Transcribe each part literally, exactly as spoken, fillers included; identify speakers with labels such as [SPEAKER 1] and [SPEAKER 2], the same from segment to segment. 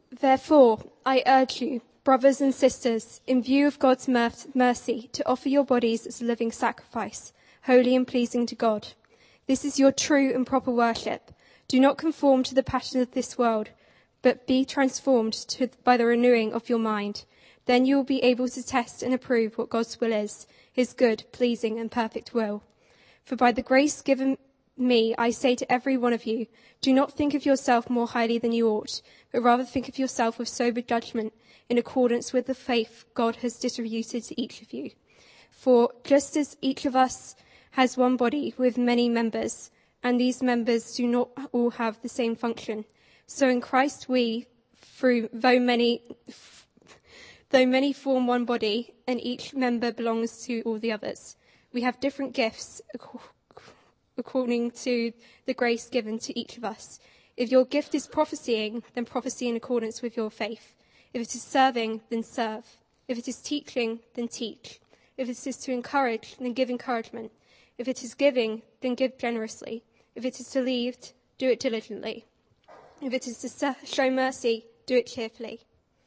[SPEAKER 1] Therefore, I urge you, brothers and sisters, in view of God's mer- mercy, to offer your bodies as a living sacrifice, holy and pleasing to God. This is your true and proper worship. Do not conform to the passions of this world, but be transformed to, by the renewing of your mind. Then you will be able to test and approve what God's will is, his good, pleasing and perfect will. For by the grace given me, I say to every one of you, do not think of yourself more highly than you ought, but rather think of yourself with sober judgment in accordance with the faith God has distributed to each of you. For just as each of us has one body with many members, and these members do not all have the same function, so in Christ we, through though many, though many form one body, and each member belongs to all the others, we have different gifts according to the grace given to each of us. If your gift is prophesying, then prophesy in accordance with your faith. If it is serving, then serve. If it is teaching, then teach. If it is to encourage, then give encouragement. If it is giving, then give generously. If it is to lead, do it diligently. If it is to show mercy, do it cheerfully.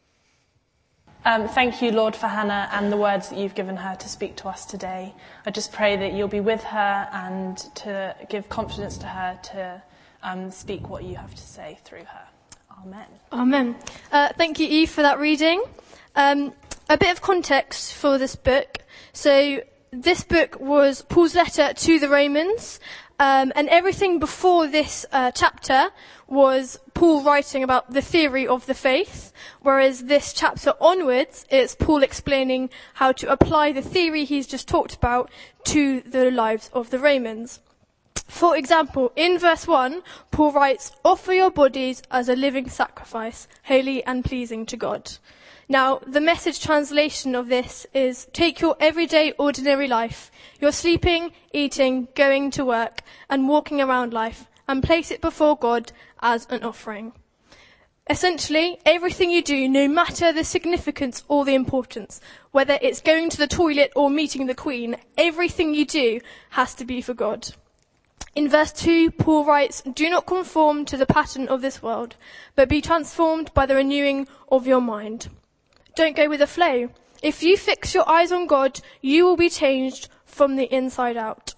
[SPEAKER 2] Um, thank you, Lord, for Hannah and the words that you've given her to speak to us today. I just pray that you'll be with her and to give confidence to her to um, speak what you have to say through her. Amen.
[SPEAKER 3] Amen. Uh, thank you, Eve, for that reading. Um, a bit of context for this book. So this book was Paul's letter to the Romans, um, and everything before this uh, chapter was Paul writing about the theory of the faith, whereas this chapter onwards, it's Paul explaining how to apply the theory he's just talked about to the lives of the Romans. For example, in verse one, Paul writes, offer your bodies as a living sacrifice, holy and pleasing to God. Now, the Message translation of this is, take your everyday ordinary life, your sleeping, eating, going to work, and walking around life, and place it before God as an offering. Essentially, everything you do, no matter the significance or the importance, whether it's going to the toilet or meeting the Queen, everything you do has to be for God. In verse two, Paul writes, do not conform to the pattern of this world, but be transformed by the renewing of your mind. Don't go with the flow. If you fix your eyes on God, you will be changed from the inside out.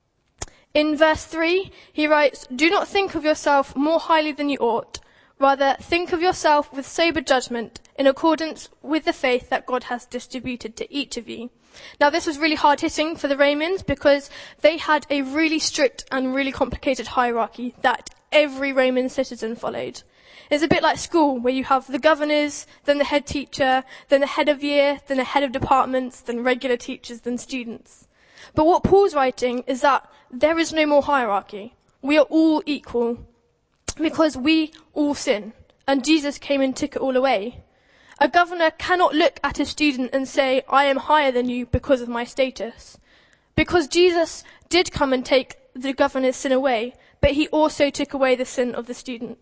[SPEAKER 3] In verse three, he writes, do not think of yourself more highly than you ought. Rather, think of yourself with sober judgment in accordance with the faith that God has distributed to each of you. Now, this was really hard-hitting for the Romans because they had a really strict and really complicated hierarchy that every Roman citizen followed. It's a bit like school, where you have the governors, then the head teacher, then the head of year, then the head of departments, then regular teachers, then students. But what Paul's writing is that there is no more hierarchy. We are all equal because we all sin, and Jesus came and took it all away. A governor cannot look at a student and say, I am higher than you because of my status. Because Jesus did come and take the governor's sin away, but he also took away the sin of the student.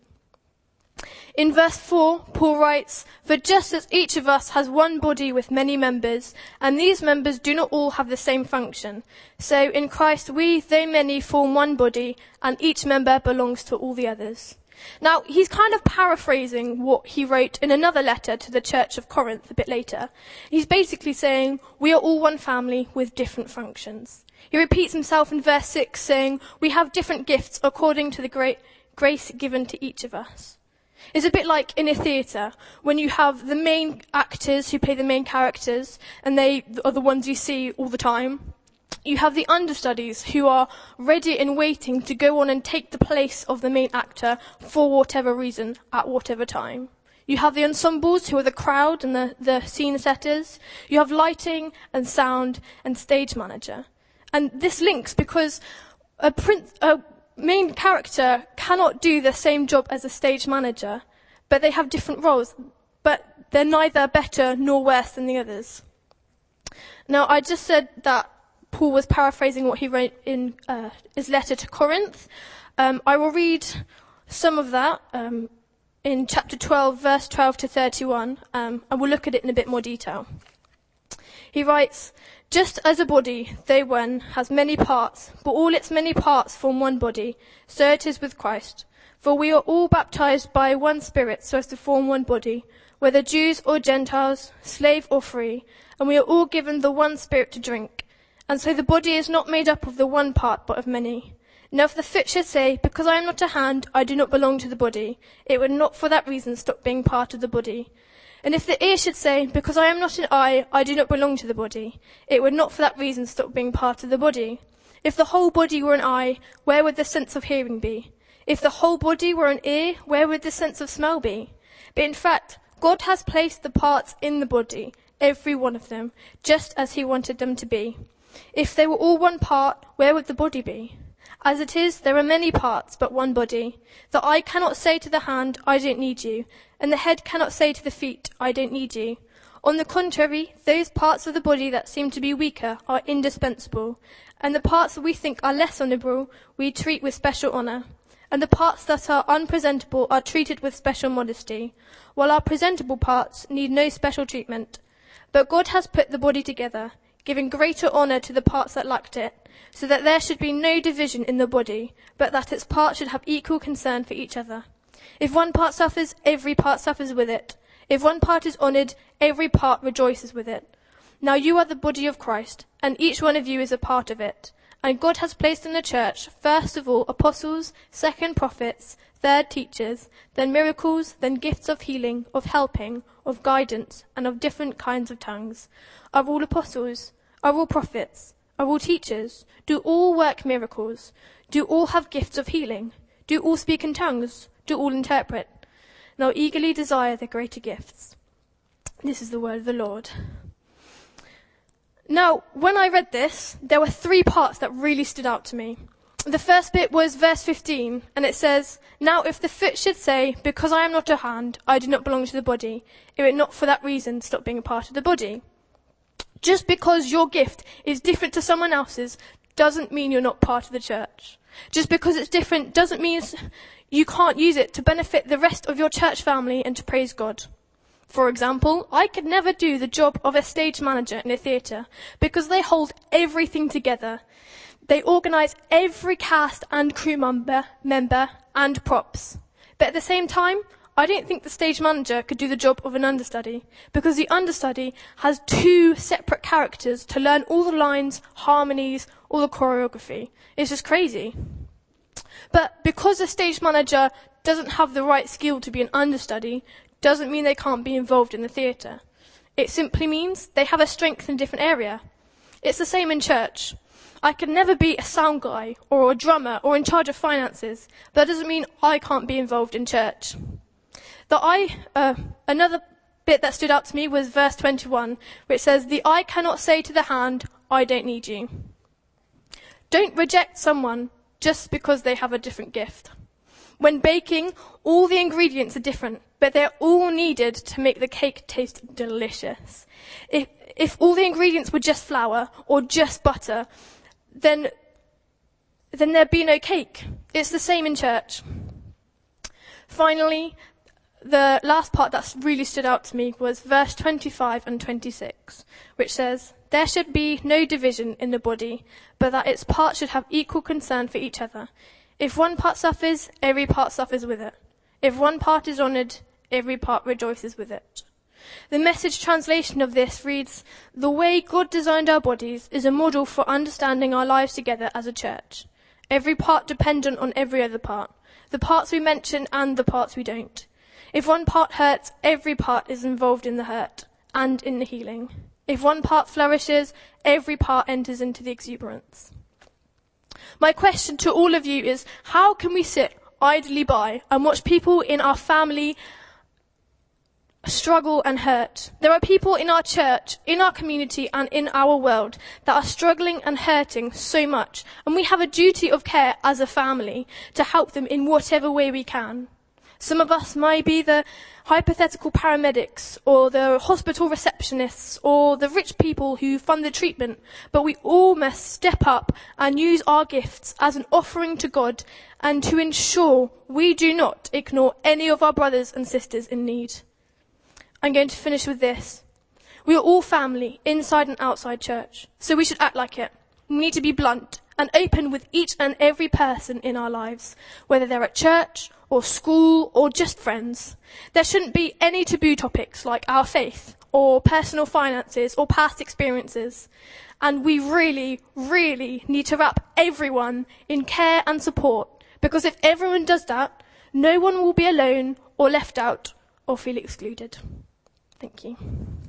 [SPEAKER 3] In verse four, Paul writes, for just as each of us has one body with many members, and these members do not all have the same function, so in Christ we, though many, form one body, and each member belongs to all the others. Now, he's kind of paraphrasing what he wrote in another letter to the church of Corinth a bit later. He's basically saying, we are all one family with different functions. He repeats himself in verse six, saying, we have different gifts according to the great grace given to each of us. It's a bit like in a theatre, when you have the main actors who play the main characters, and they are the ones you see all the time. You have the understudies who are ready and waiting to go on and take the place of the main actor for whatever reason, at whatever time. You have the ensembles who are the crowd and the, the scene setters. You have lighting and sound and stage manager. And this links because a, prince, a main character cannot do the same job as a stage manager, but they have different roles, but they're neither better nor worse than the others. Now, I just said that Paul was paraphrasing what he wrote in uh, his letter to Corinth. Um, I will read some of that um, in chapter twelve, verse twelve to thirty-one, um, and we'll look at it in a bit more detail. He writes, just as a body, though one, has many parts, but all its many parts form one body, so it is with Christ. For we are all baptized by one Spirit so as to form one body, whether Jews or Gentiles, slave or free, and we are all given the one Spirit to drink. And so the body is not made up of the one part, but of many. Now if the foot should say, because I am not a hand, I do not belong to the body, it would not for that reason stop being part of the body. And if the ear should say, because I am not an eye, I do not belong to the body, it would not for that reason stop being part of the body. If the whole body were an eye, where would the sense of hearing be? If the whole body were an ear, where would the sense of smell be? But in fact, God has placed the parts in the body, every one of them, just as he wanted them to be. If they were all one part, where would the body be? As it is, there are many parts, but one body. The eye cannot say to the hand, I don't need you, and the head cannot say to the feet, I don't need you. On the contrary, those parts of the body that seem to be weaker are indispensable, and the parts that we think are less honourable we treat with special honour, and the parts that are unpresentable are treated with special modesty, while our presentable parts need no special treatment. But God has put the body together, giving greater honour to the parts that lacked it, so that there should be no division in the body, but that its parts should have equal concern for each other. If one part suffers, every part suffers with it. If one part is honoured, every part rejoices with it. Now you are the body of Christ, and each one of you is a part of it. And God has placed in the church, first of all, apostles, second prophets, third teachers, then miracles, then gifts of healing, of helping, of guidance, and of different kinds of tongues. Are all apostles? Are all prophets? Are all teachers? Do all work miracles? Do all have gifts of healing? Do all speak in tongues? Do all interpret? Now eagerly desire the greater gifts. This is the word of the Lord. Now, when I read this, there were three parts that really stood out to me. The first bit was verse fifteen, and it says, Now if the foot should say, because I am not a hand, I do not belong to the body, it would not for that reason stop being a part of the body. Just because your gift is different to someone else's doesn't mean you're not part of the church. Just because it's different doesn't mean you can't use it to benefit the rest of your church family and to praise God. For example, I could never do the job of a stage manager in a theatre because they hold everything together. They organise every cast and crew member, member and props. But at the same time, I don't think the stage manager could do the job of an understudy because the understudy has two separate characters to learn all the lines, harmonies, all the choreography. It's just crazy. But because the stage manager doesn't have the right skill to be an understudy, doesn't mean they can't be involved in the theatre. It simply means they have a strength in a different area. It's the same in church. I could never be a sound guy or a drummer or in charge of finances, but that doesn't mean I can't be involved in church. The eye, uh, another bit that stood out to me was verse twenty-one, which says, The eye cannot say to the hand, I don't need you. Don't reject someone just because they have a different gift. When baking, all the ingredients are different, but they're all needed to make the cake taste delicious. If, if all the ingredients were just flour or just butter, then, then there'd be no cake. It's the same in church. Finally, the last part that really stood out to me was verse twenty-five and twenty-six, which says, There should be no division in the body, but that its parts should have equal concern for each other. If one part suffers, every part suffers with it. If one part is honoured, every part rejoices with it. The Message translation of this reads, The way God designed our bodies is a model for understanding our lives together as a church. Every part dependent on every other part. The parts we mention and the parts we don't. If one part hurts, every part is involved in the hurt and in the healing. If one part flourishes, every part enters into the exuberance. My question to all of you is, how can we sit idly by and watch people in our family struggle and hurt? There are people in our church, in our community and in our world that are struggling and hurting so much, and we have a duty of care as a family to help them in whatever way we can. Some of us might be the hypothetical paramedics or the hospital receptionists or the rich people who fund the treatment, but we all must step up and use our gifts as an offering to God and to ensure we do not ignore any of our brothers and sisters in need. I'm going to finish with this. We are all family, inside and outside church, so we should act like it. We need to be blunt and open with each and every person in our lives, whether they're at church or school or just friends. There shouldn't be any taboo topics like our faith or personal finances or past experiences. And we really, really need to wrap everyone in care and support, because if everyone does that, no one will be alone or left out or feel excluded. Thank you.